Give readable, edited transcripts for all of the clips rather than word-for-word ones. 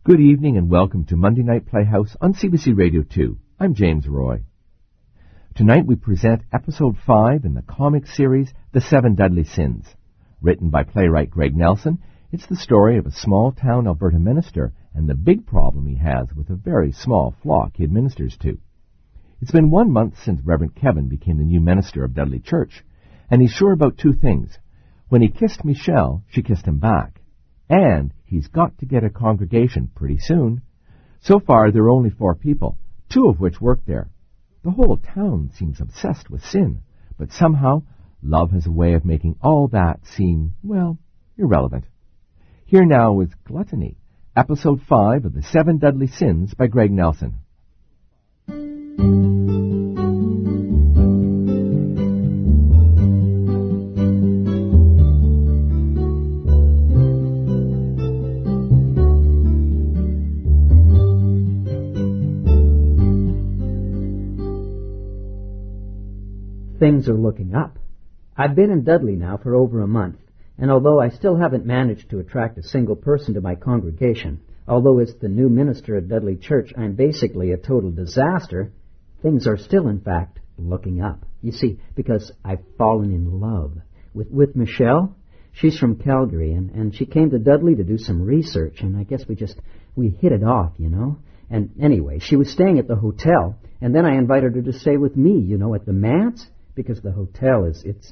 Good evening and welcome to Monday Night Playhouse on CBC Radio 2. I'm James Roy. Tonight we present Episode 5 in the comic series The Seven Deadly Sins. Written by playwright Greg Nelson, it's the story of a small-town Alberta minister and the big problem he has with a very small flock he administers to. It's been 1 month since Reverend Kevin became the new minister of Dudley Church, and he's sure about two things. When he kissed Michelle, she kissed him back. And he's got to get a congregation pretty soon. So far, there are only 4 people, 2 of which work there. The whole town seems obsessed with sin, but somehow love has a way of making all that seem, well, irrelevant. Here now is Gluttony, Episode 5 of The Seven Deadly Sins by Greg Nelson. Things are looking up. I've been in Dudley now for over a month, and although I still haven't managed to attract a single person to my congregation, although as the new minister at Dudley Church I'm basically a total disaster, things are still, in fact, looking up. You see, because I've fallen in love with Michelle. She's from Calgary, and she came to Dudley to do some research, and I guess we hit it off, you know. And anyway, she was staying at the hotel, and then I invited her to stay with me, you know, at the manse. Because the hotel it's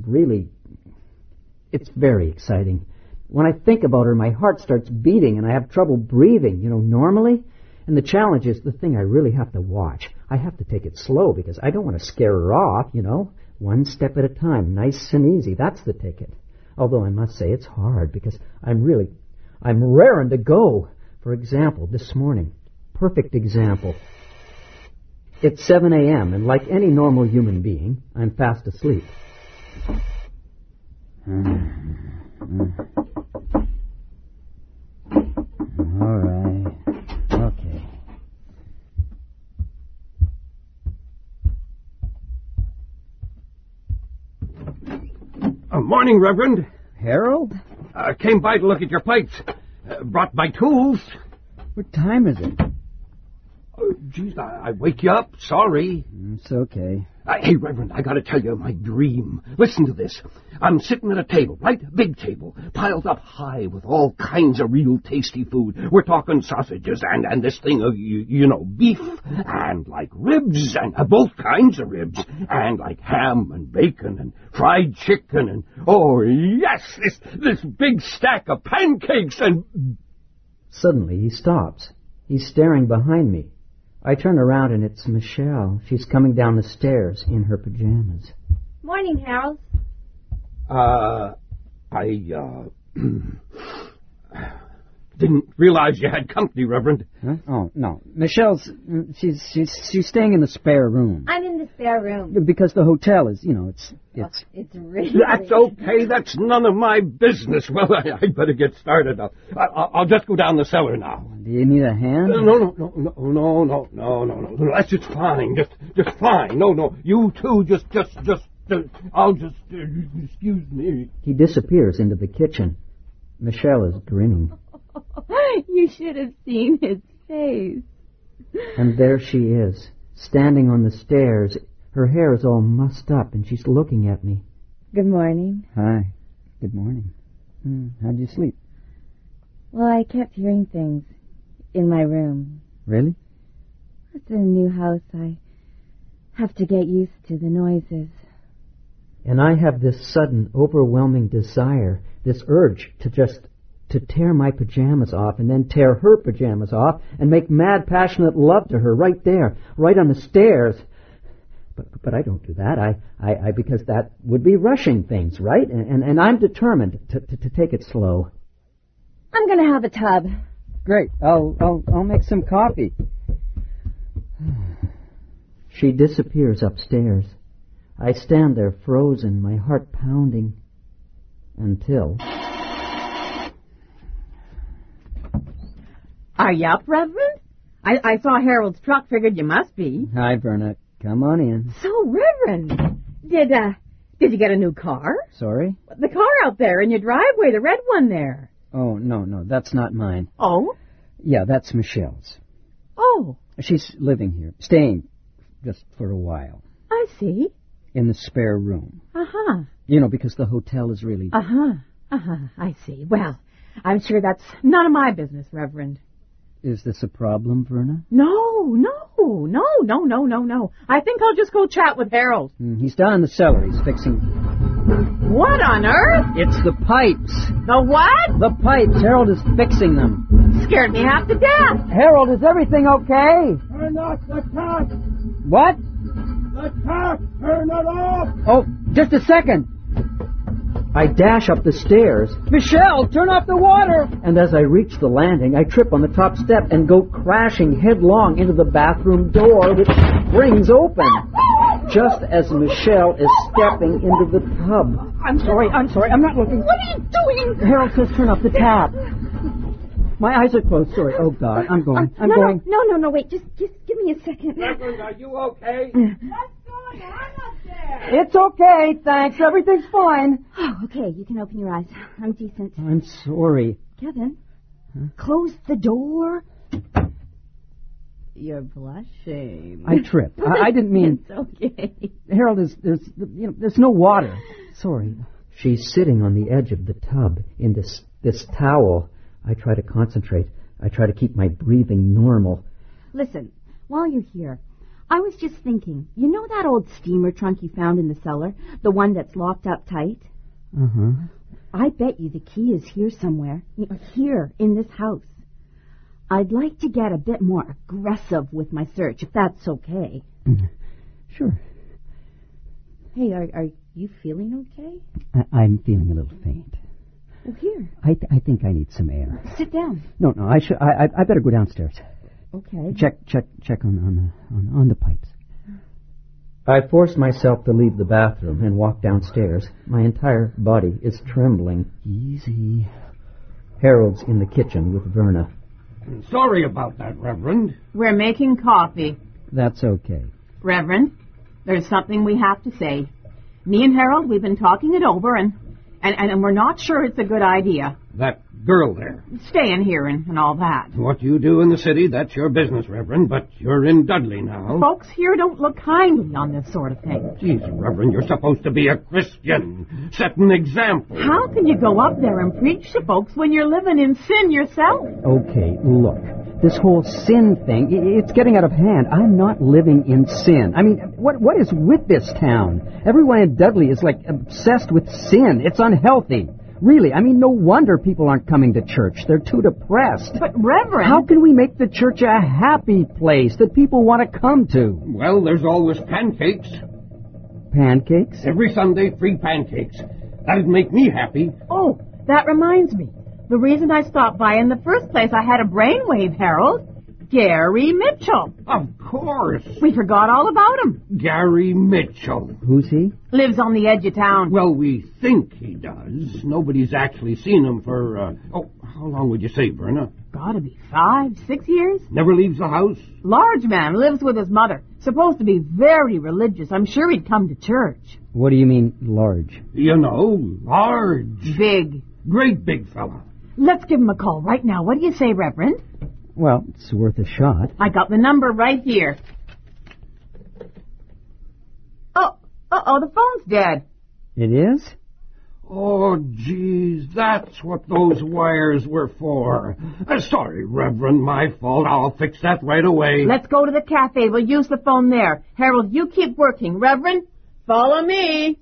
very exciting. When I think about her, my heart starts beating and I have trouble breathing, you know, normally. And the challenge is the thing I really have to watch. I have to take it slow because I don't want to scare her off, you know. 1 step at a time, nice and easy. That's the ticket. Although I must say it's hard because I'm raring to go. For example, this morning, perfect example. It's 7 a.m., and like any normal human being, I'm fast asleep. All right. Okay. Morning, Reverend. Harold? Came by to look at your plates. Brought my tools. What time is it? Geez, I wake you up. Sorry. It's okay. Hey, Reverend, I gotta tell you my dream. Listen to this. I'm sitting at a table, right? Big table, piled up high with all kinds of real tasty food. We're talking sausages and this thing of, you know, beef, and like ribs, and both kinds of ribs, and like ham and bacon and fried chicken, and, oh, yes, this big stack of pancakes and... Suddenly he stops. He's staring behind me. I turn around and it's Michelle. She's coming down the stairs in her pajamas. Morning, Harold. Didn't realize you had company, Reverend. Huh? Oh, no. Michelle's, she's staying in the spare room. I'm in the spare room. Because the hotel is, you know, it's... It's really... That's okay. That's none of my business. Well, I better get started. I'll just go down the cellar now. Do you need a hand? No. That's just fine. Just fine. No. You two I'll just... excuse me. He disappears into the kitchen. Michelle is grinning. You should have seen his face. And there she is, standing on the stairs. Her hair is all mussed up, and she's looking at me. Good morning. Hi. Good morning. How'd you sleep? Well, I kept hearing things in my room. Really? It's a new house. I have to get used to the noises. And I have this sudden, overwhelming desire, this urge to tear my pajamas off and then tear her pajamas off and make mad, passionate love to her right there, right on the stairs. But I don't do that. I because that would be rushing things, right? And I'm determined to take it slow. I'm going to have a tub. Great. I'll make some coffee. She disappears upstairs. I stand there frozen, my heart pounding, until... Are you up, Reverend? I saw Harold's truck, figured you must be. Hi, Bernard. Come on in. So, Reverend, did you get a new car? Sorry? The car out there in your driveway, the red one there. Oh, no, that's not mine. Oh? Yeah, that's Michelle's. Oh, She's living here, staying just for a while, I see. in the spare room. Uh-huh. You know, because the hotel is really... Uh-huh. Uh-huh. I see. Well, I'm sure that's none of my business, Reverend. Is this a problem, Verna? No. I think I'll just go chat with Harold. He's down in the cellar. He's fixing... What on earth? It's the pipes. The what? The pipes. Harold is fixing them. Scared me half to death. Harold, is everything okay? Turn off the tap! What? The tap! Turn it off! Oh, just a second. I dash up the stairs. Michelle, turn off the water! And as I reach the landing, I trip on the top step and go crashing headlong into the bathroom door, which springs open. Just as Michelle is stepping into the tub. I'm sorry, I'm not looking. What are you doing? Harold says turn off the tap. My eyes are closed, sorry. Oh, God, I'm going. I'm going. No, wait, just give me a second. Reverend, are you okay? What's going on up there? It's okay, thanks. Everything's fine. Oh, okay, you can open your eyes. I'm decent. I'm sorry. Kevin, close the door. You're blushing. I tripped. I didn't mean... It's okay. Harold, there's no water. Sorry. She's sitting on the edge of the tub in this towel. I try to concentrate. I try to keep my breathing normal. Listen, while you're here, I was just thinking, you know that old steamer trunk you found in the cellar? The one that's locked up tight? Uh-huh. I bet you the key is here somewhere. Here, in this house. I'd like to get a bit more aggressive with my search, if that's okay. Sure. Hey, are you feeling okay? I'm feeling a little faint. Well, here. I think I need some air. Sit down. No, I better go downstairs. Okay. Check on the pipes. I force myself to leave the bathroom and walk downstairs. My entire body is trembling. Easy. Harold's in the kitchen with Verna. Sorry about that, Reverend. We're making coffee. That's okay. Reverend, there's something we have to say. Me and Harold, we've been talking it over, and we're not sure it's a good idea. That girl there. Staying here and all that. What you do in the city, that's your business, Reverend, but you're in Dudley now. Folks here don't look kindly on this sort of thing. Jeez, Reverend, you're supposed to be a Christian. Set an example. How can you go up there and preach to folks when you're living in sin yourself? Okay, look. This whole sin thing, it's getting out of hand. I'm not living in sin. I mean, what is with this town? Everyone in Dudley is like obsessed with sin. It's unhealthy. Really, I mean, no wonder people aren't coming to church. They're too depressed. But, Reverend... How can we make the church a happy place that people want to come to? Well, there's always pancakes. Pancakes? Every Sunday, free pancakes. That'd make me happy. Oh, that reminds me. The reason I stopped by in the first place, I had a brainwave, Harold. Gary Mitchell. Of course. We forgot all about him. Gary Mitchell. Who's he? Lives on the edge of town. Well, we think he does. Nobody's actually seen him for, how long would you say, Verna? Gotta be 5, 6 years. Never leaves the house? Large man, lives with his mother. Supposed to be very religious. I'm sure he'd come to church. What do you mean, large? You know, large. Big. Great big fella. Let's give him a call right now. What do you say, Reverend? Well, it's worth a shot. I got the number right here. Oh, the phone's dead. It is? Oh, geez, that's what those wires were for. Sorry, Reverend, my fault. I'll fix that right away. Let's go to the cafe. We'll use the phone there. Harold, you keep working. Reverend, follow me.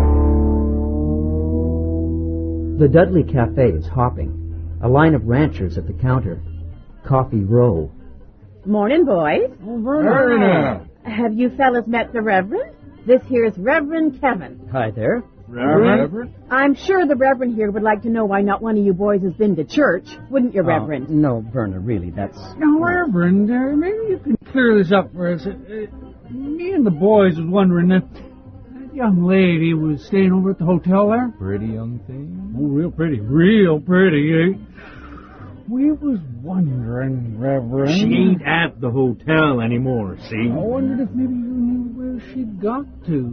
The Dudley Cafe is hopping. A line of ranchers at the counter. Coffee row. Morning, boys. Verna. Have you fellas met the Reverend? This here's Reverend Kevin. Hi there. Reverend? I'm sure the Reverend here would like to know why not one of you boys has been to church, wouldn't you, Reverend? No, Verna, really, that's... Now, Reverend, maybe you can clear this up for us. Me and the boys was wondering that young lady was staying over at the hotel there. Pretty young thing. Oh, real pretty. Real pretty, eh? We was wondering, Reverend... She ain't at the hotel anymore, see? I wondered if maybe you knew where she'd got to.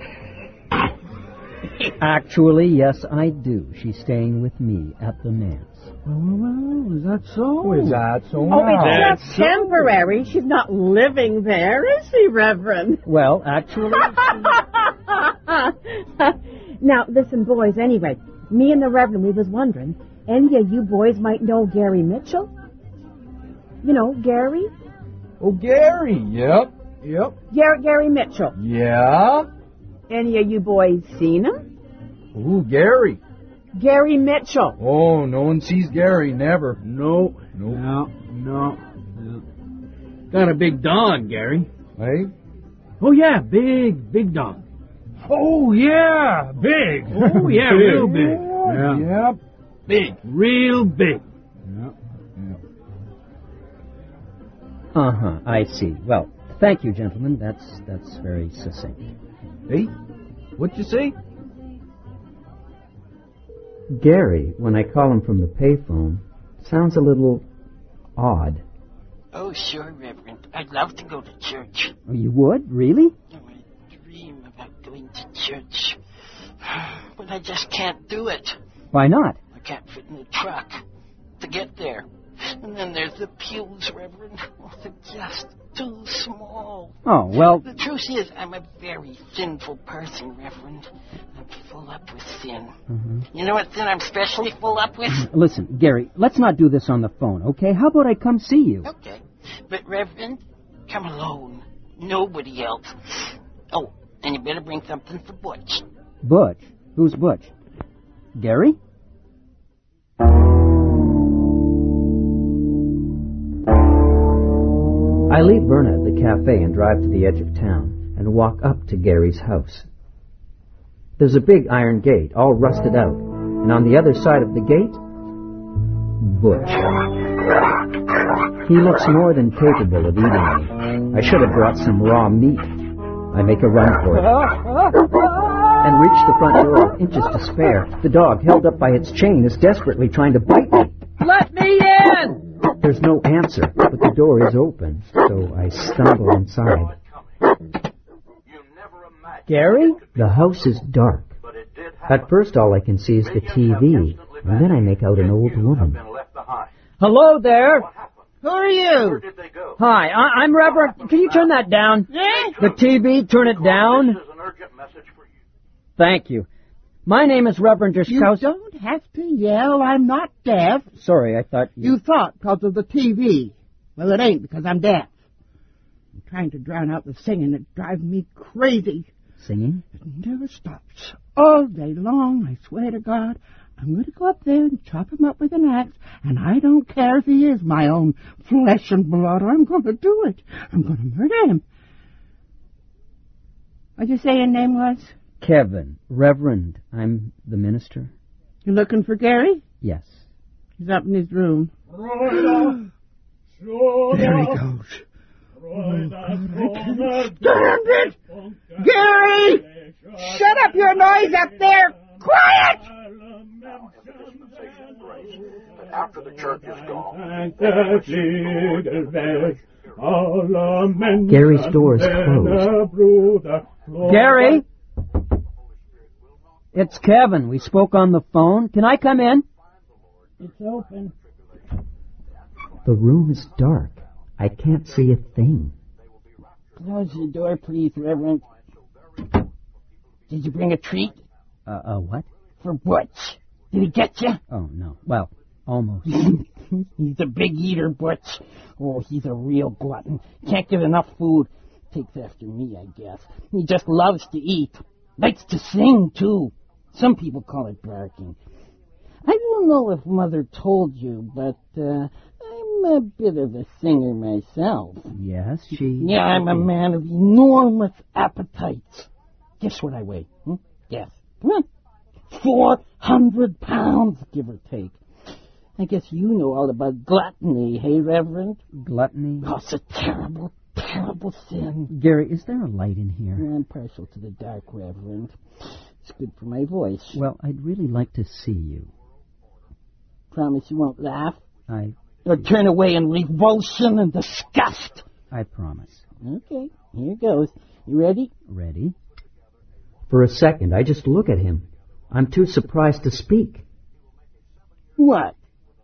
Actually, yes, I do. She's staying with me at the manse. Well, is that so? Oh, is that so? Oh, it's That's just temporary. She's not living there, is she, Reverend? Well, actually... Now, listen, boys, anyway, me and the Reverend, we was wondering, any of you boys might know Gary Mitchell? You know, Gary? Oh, Gary. Yep. Gary Mitchell. Yeah. Any of you boys seen him? Oh, Gary. Gary Mitchell. Oh, no one sees Gary. Never. No. Got a big dog, Gary. Hey? Oh, yeah, big dog. Oh, yeah. Big. Oh, yeah, real big. Yeah. Big. Real big. Uh-huh, I see. Well, thank you, gentlemen. That's very succinct. Hey, what'd you say? Gary, when I call him from the payphone, sounds a little odd. Oh, sure, Reverend. I'd love to go to church. Oh, you would? Really? I dream about going to church. But I just can't do it. Why not? I can't fit in the truck to get there. And then there's the pews, Reverend. Oh, they're just too small. Oh, well... The truth is, I'm a very sinful person, Reverend. I'm full up with sin. Mm-hmm. You know what sin I'm especially full up with? Listen, Gary, let's not do this on the phone, okay? How about I come see you? Okay. But, Reverend, come alone. Nobody else. Oh, and you better bring something for Butch. Butch? Who's Butch? Gary? I leave Verna at the cafe and drive to the edge of town and walk up to Gary's house. There's a big iron gate, all rusted out, and on the other side of the gate, Butch. He looks more than capable of eating me. I should have brought some raw meat. I make a run for it and reach the front door, inches to spare. The dog, held up by its chain, is desperately trying to bite me. Let me in! There's no answer, but the door is open, so I stumble inside. Gary? The house is dark. At first, all I can see is the TV, and then I make out an old woman. Hello there. Who are you? Hi, I'm Reverend. Can you turn that down? The TV, turn it down. Thank you. My name is Reverend Derskowski. You don't have to yell. I'm not deaf. Sorry, I thought You thought because of the TV. Well, it ain't because I'm deaf. I'm trying to drown out the singing. It drives me crazy. Singing? It never stops. All day long, I swear to God. I'm going to go up there and chop him up with an axe, and I don't care if he is my own flesh and blood. I'm going to do it. I'm going to murder him. What'd you say your name was? Kevin. Reverend. I'm the minister. You looking for Gary? Yes. He's up in his room. There he goes. Oh, God, I can't stand it! Gary! Shut up your noise up there! Quiet! After the church is gone. Gary's door is closed. Gary? It's Kevin. We spoke on the phone. Can I come in? It's open. The room is dark. I can't see a thing. Close the door, please, Reverend. Did you bring a treat? What? For Butch. Did he get you? Oh, no. Well, almost. He's a big eater, Butch. Oh, he's a real glutton. Can't get enough food. Takes after me, I guess. He just loves to eat. Likes to sing, too. Some people call it barking. I don't know if Mother told you, but I'm a bit of a singer myself. Yes, she... Yeah, I'm a man of enormous appetites. Guess what I weigh? Guess. Come on. 400 pounds, give or take. I guess you know all about gluttony, hey, Reverend? Gluttony? Oh, it's a terrible, terrible sin. Gary, is there a light in here? I'm partial to the dark, Reverend. It's good for my voice. Well, I'd really like to see you. Promise you won't laugh? Or turn away in revulsion and disgust? I promise. Okay, here goes. You ready? Ready. For a second, I just look at him. I'm too surprised to speak. What?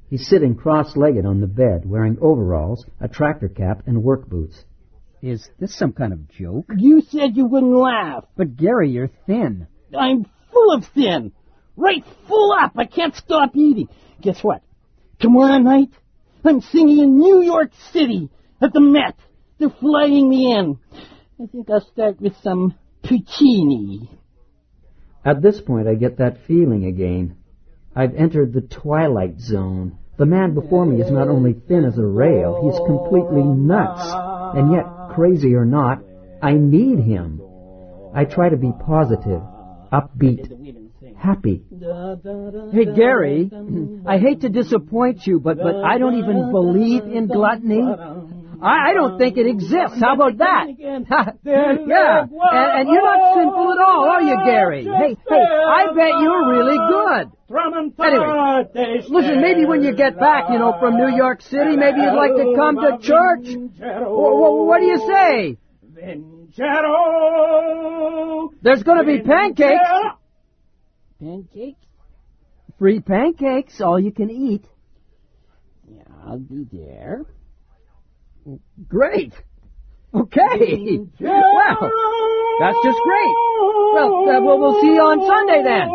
He's sitting cross-legged on the bed, wearing overalls, a tractor cap, and work boots. Is this some kind of joke? You said you wouldn't laugh. But, Gary, you're thin. I'm full of thin. Right full up. I can't stop eating. Guess what? Tomorrow night, I'm singing in New York City at the Met. They're flying me in. I think I'll start with some Puccini. At this point, I get that feeling again. I've entered the twilight zone. The man before me is not only thin as a rail, he's completely nuts. And yet, crazy or not, I need him. I try to be positive, upbeat, happy. Hey, Gary, I hate to disappoint you, but I don't even believe in gluttony. I don't think it exists. How about that? Yeah, and you're not sinful at all, are you, Gary? Hey, I bet you're really good. Anyway, listen, maybe when you get back, from New York City, maybe you'd like to come to church. What do you say? There's going to be pancakes. Pancakes? Free pancakes, all you can eat. Yeah, I'll be there. Great. Okay. Well, that's just great. Well, we'll see you on Sunday then.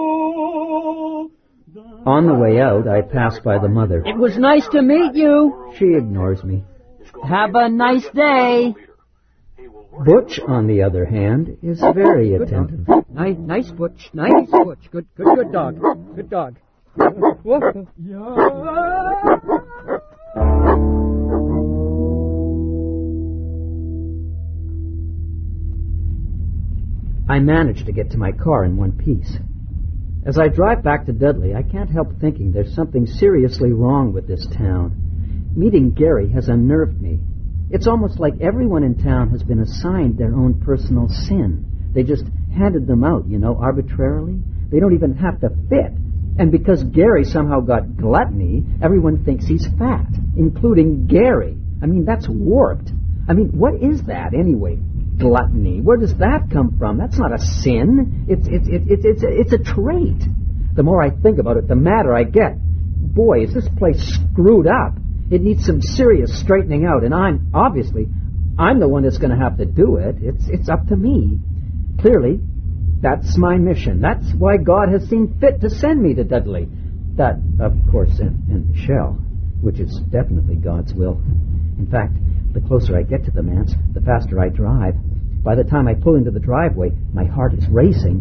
On the way out, I pass by the mother. It was nice to meet you. She ignores me. Have a nice day. Butch, on the other hand, is very attentive. Nice Butch. Nice Butch. Good dog. Good dog. I manage to get to my car in one piece. As I drive back to Dudley, I can't help thinking there's something seriously wrong with this town. Meeting Gary has unnerved me. It's almost like everyone in town has been assigned their own personal sin. They just handed them out, arbitrarily. They don't even have to fit. And because Gary somehow got gluttony, everyone thinks he's fat, including Gary. I mean, that's warped. I mean, what is that anyway? Gluttony. Where does that come from? That's not a sin. It's a trait. The more I think about it, the madder I get. Boy, is this place screwed up. It needs some serious straightening out, and I'm the one that's going to have to do it. It's up to me. Clearly, that's my mission. That's why God has seen fit to send me to Dudley. That, of course, and Michelle, which is definitely God's will. In fact, the closer I get to the manse, the faster I drive. By the time I pull into the driveway, my heart is racing.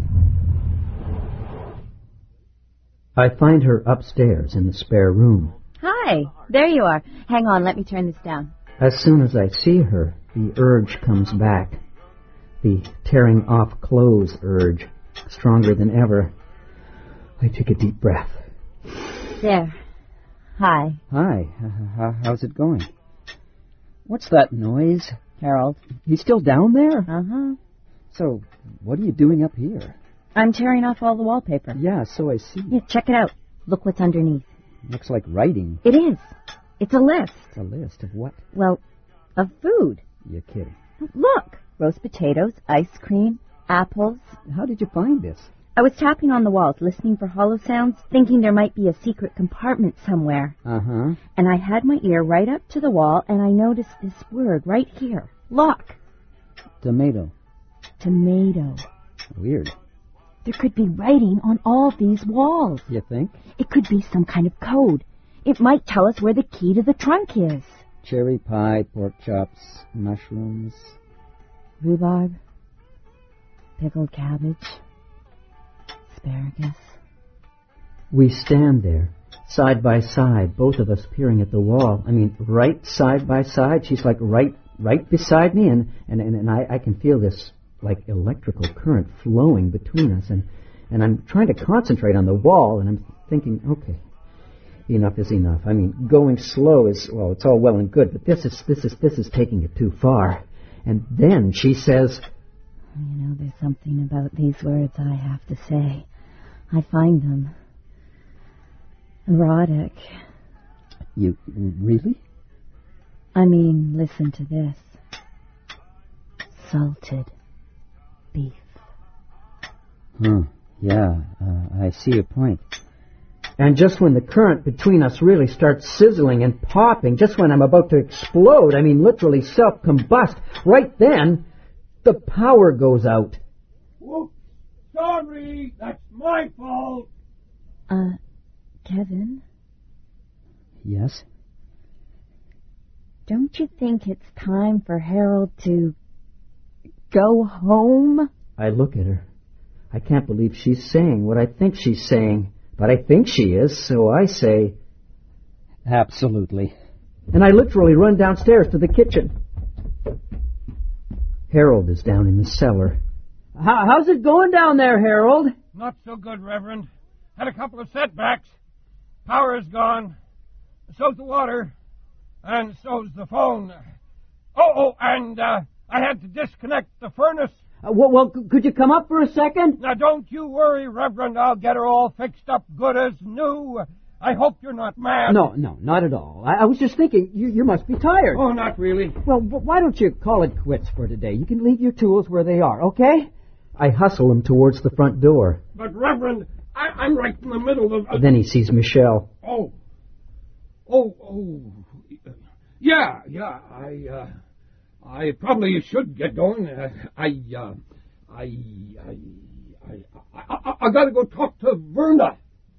I find her upstairs in the spare room. Hi, there you are. Hang on, let me turn this down. As soon as I see her, the urge comes back. The tearing off clothes urge, stronger than ever. I take a deep breath. There. Hi. Hi. How's it going? What's that noise? Harold. He's still down there? Uh-huh. So, what are you doing up here? I'm tearing off all the wallpaper. Yeah, so I see. Yeah, check it out. Look what's underneath. Looks like writing. It is. It's a list. A list of what? Well, of food. You're kidding. Look. Roast potatoes, ice cream, apples. How did you find this? I was tapping on the walls, listening for hollow sounds, thinking there might be a secret compartment somewhere. Uh-huh. And I had my ear right up to the wall, and I noticed this word right here. Look. Tomato. Tomato. Weird. There could be writing on all these walls. You think? It could be some kind of code. It might tell us where the key to the trunk is. Cherry pie, pork chops, mushrooms. Rhubarb. Pickled cabbage. Asparagus. We stand there, side by side, both of us peering at the wall. I mean, right side by side. She's like right beside me, and I can feel this like electrical current flowing between us, and I'm trying to concentrate on the wall, and I'm thinking, okay, enough is enough. I mean, going slow is, well, it's all well and good, but this is taking it too far. And then she says, there's something about these words I have to say. I find them erotic. You really? I mean, listen to this. Salted beef. Huh. Yeah, I see your point. And just when the current between us really starts sizzling and popping, just when I'm about to explode, I mean literally self-combust, right then, the power goes out. Whoops. Sorry, that's my fault. Kevin? Yes? Don't you think it's time for Harold to go home? I look at her. I can't believe she's saying what I think she's saying. But I think she is, so I say... Absolutely. And I literally run downstairs to the kitchen. Harold is down in the cellar. How's it going down there, Harold? Not so good, Reverend. Had a couple of setbacks. Power is gone. So's the water. And so's the phone. And I had to disconnect the furnace. Well, could you come up for a second? Now, don't you worry, Reverend. I'll get her all fixed up good as new. I hope you're not mad. No, not at all. I was just thinking, you must be tired. Oh, not really. Well, why don't you call it quits for today? You can leave your tools where they are, okay? I hustle him towards the front door. But, Reverend, I'm right in the middle of... Then he sees Michelle. Yeah, I probably should get going. I gotta go talk to Verna.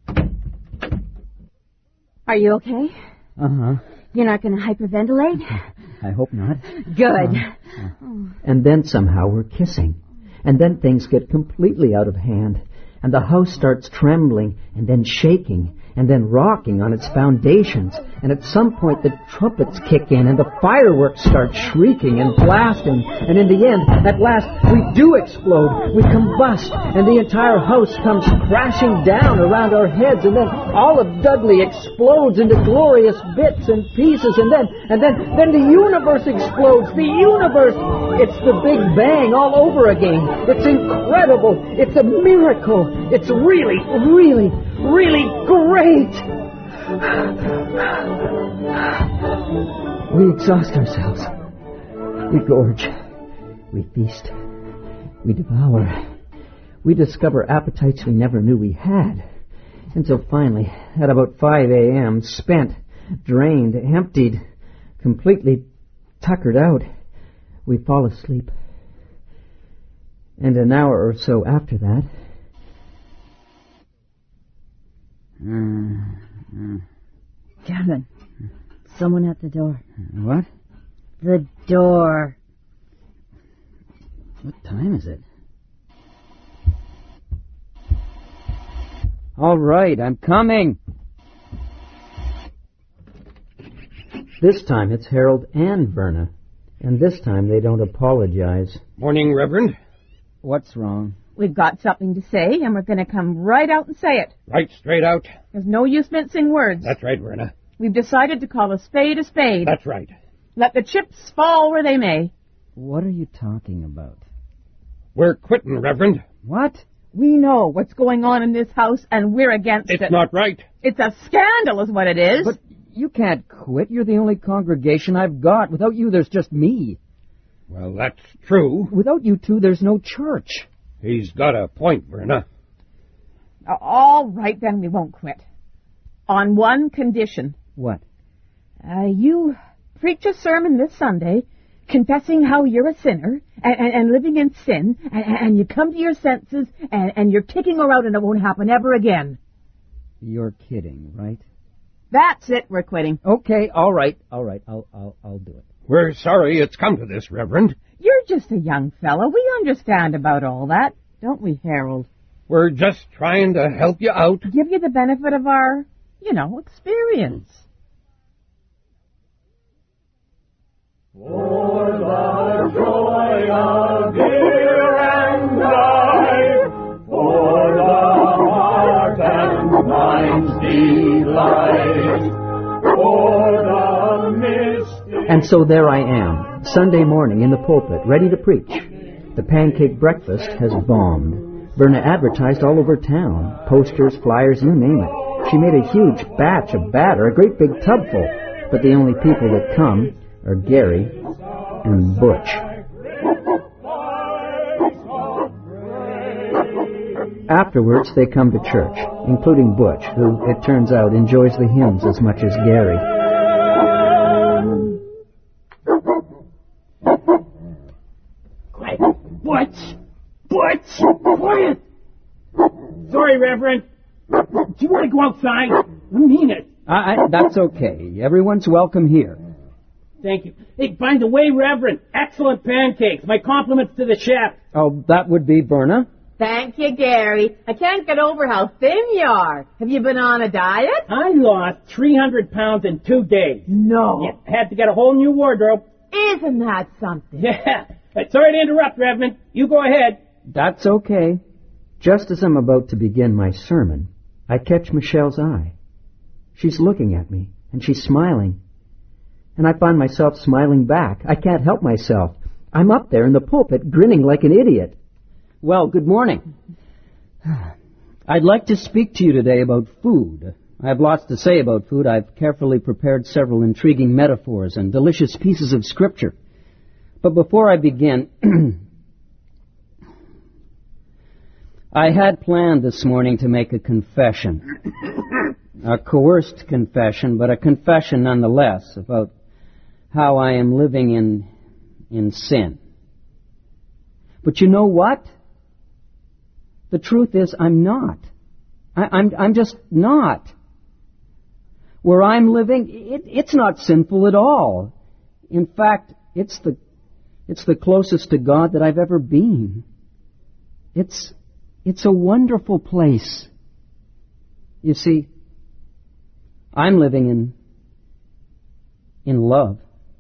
Are you okay? Uh-huh. You're not going to hyperventilate? I hope not. Good. And then somehow we're kissing. And then things get completely out of hand. And the house starts trembling and then shaking and then rocking on its foundations. And at some point the trumpets kick in and the fireworks start shrieking and blasting. And in the end, at last, we do explode. We combust. And the entire house comes crashing down around our heads. And then all of Dudley explodes into glorious bits and pieces. And then the universe explodes. The universe! It's the Big Bang all over again. It's incredible. It's a miracle. It's really, really, really great. We exhaust ourselves. We gorge. We feast. We devour. We discover appetites we never knew we had. Until finally, at about 5 a.m., spent, drained, emptied, completely tuckered out, we fall asleep. And an hour or so after that... Kevin, someone at the door. What? The door. What time is it? All right, I'm coming. This time it's Harold and Verna. And this time they don't apologize. Morning, Reverend. What's wrong? We've got something to say, and we're going to come right out and say it. Right straight out. There's no use mincing words. That's right, Verna. We've decided to call a spade a spade. That's right. Let the chips fall where they may. What are you talking about? We're quitting, Reverend. What? We know what's going on in this house, and we're against it. It's not right. It's a scandal is what it is. But you can't quit. You're the only congregation I've got. Without you, there's just me. Well, that's true. Without you two, there's no church. He's got a point, Verna. All right, then we won't quit. On one condition. What? You preach a sermon this Sunday confessing how you're a sinner and living in sin, and you come to your senses, and you're kicking her out, and it won't happen ever again. You're kidding, right? That's it, we're quitting. Okay, all right, I'll do it. We're sorry it's come to this, Reverend. You're just a young fellow. We understand about all that, don't we, Harold? We're just trying to help you out. Give you the benefit of our, experience. For the joy of dear and life, for the heart and mind's delight, for the mystic... And so there I am, Sunday morning in the pulpit, ready to preach. The pancake breakfast has bombed. Verna advertised all over town. Posters, flyers, you name it. She made a huge batch of batter, a great big tubful. But the only people that come are Gary and Butch. Afterwards, they come to church, including Butch, who, it turns out, enjoys the hymns as much as Gary. Quiet. Butch! Quiet! Sorry, Reverend. Do you want to go outside? I mean it. That's okay. Everyone's welcome here. Thank you. Hey, by the way, Reverend, excellent pancakes. My compliments to the chef. Oh, that would be Verna. Thank you, Gary. I can't get over how thin you are. Have you been on a diet? I lost 300 pounds in 2 days. No. Yeah, I had to get a whole new wardrobe. Isn't that something? Yeah. Sorry to interrupt, Reverend. You go ahead. That's okay. Just as I'm about to begin my sermon, I catch Michelle's eye. She's looking at me, and she's smiling. And I find myself smiling back. I can't help myself. I'm up there in the pulpit, grinning like an idiot. Well, good morning. I'd like to speak to you today about food. I have lots to say about food. I've carefully prepared several intriguing metaphors and delicious pieces of scripture. But before I begin, I had planned this morning to make a confession. A coerced confession, but a confession nonetheless about how I am living in sin. But you know what? The truth is I'm not. I'm just not. Where I'm living, it's not sinful at all. In fact, it's the closest to God that I've ever been. It's a wonderful place. You see, I'm living in love.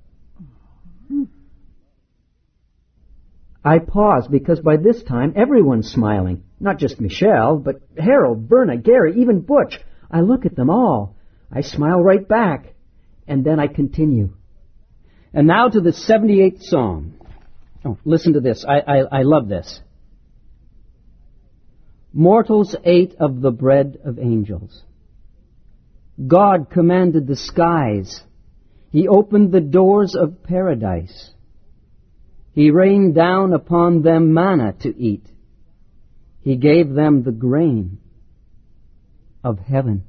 I pause because by this time everyone's smiling. Not just Michelle, but Harold, Verna, Gary, even Butch. I look at them all. I smile right back. And then I continue. And now to the 78th Psalm. Oh, listen to this. I love this. Mortals ate of the bread of angels. God commanded the skies. He opened the doors of paradise. He rained down upon them manna to eat. He gave them the grain of heaven.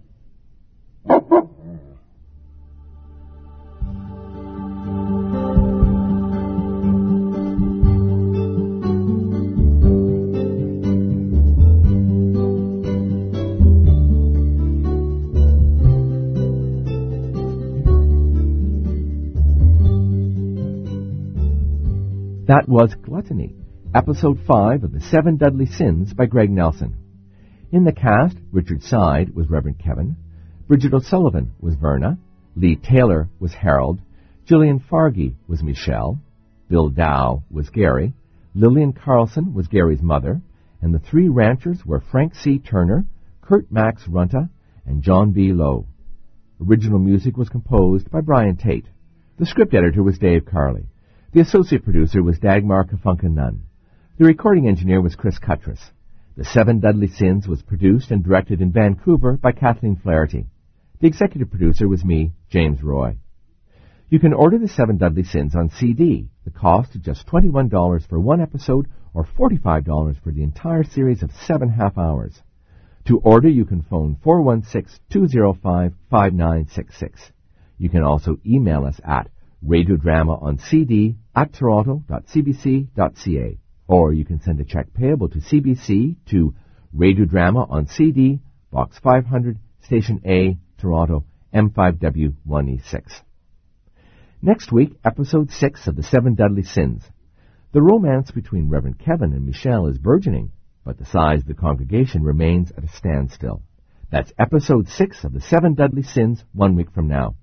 That was Gluttony, Episode 5 of The 7 Deadly Sins by Greg Nelson. In the cast, Richard Side was Reverend Kevin, Bridget O'Sullivan was Verna, Lee Taylor was Harold, Gillian Fargy was Michelle, Bill Dow was Gary, Lillian Carlson was Gary's mother, and the three ranchers were Frank C. Turner, Kurt Max Runta, and John B. Lowe. Original music was composed by Brian Tate. The script editor was Dave Carley. The associate producer was Dagmar Kafunka-Nunn. The recording engineer was Chris Cuttress. The 7 Deadly Sins was produced and directed in Vancouver by Kathleen Flaherty. The executive producer was me, James Roy. You can order The 7 Deadly Sins on CD. The cost is just $21 for one episode or $45 for the entire series of 7 half hours. To order, you can phone 416-205-5966. You can also email us at radiodramaoncd@toronto.cbc.ca, or you can send a check payable to CBC to Radiodrama on CD, Box 500, Station A, Toronto, M5W1E6. Next week, Episode 6 of The 7 Deadly Sins. The romance between Reverend Kevin and Michelle is burgeoning, but the size of the congregation remains at a standstill. That's Episode 6 of The 7 Deadly Sins 1 week from now.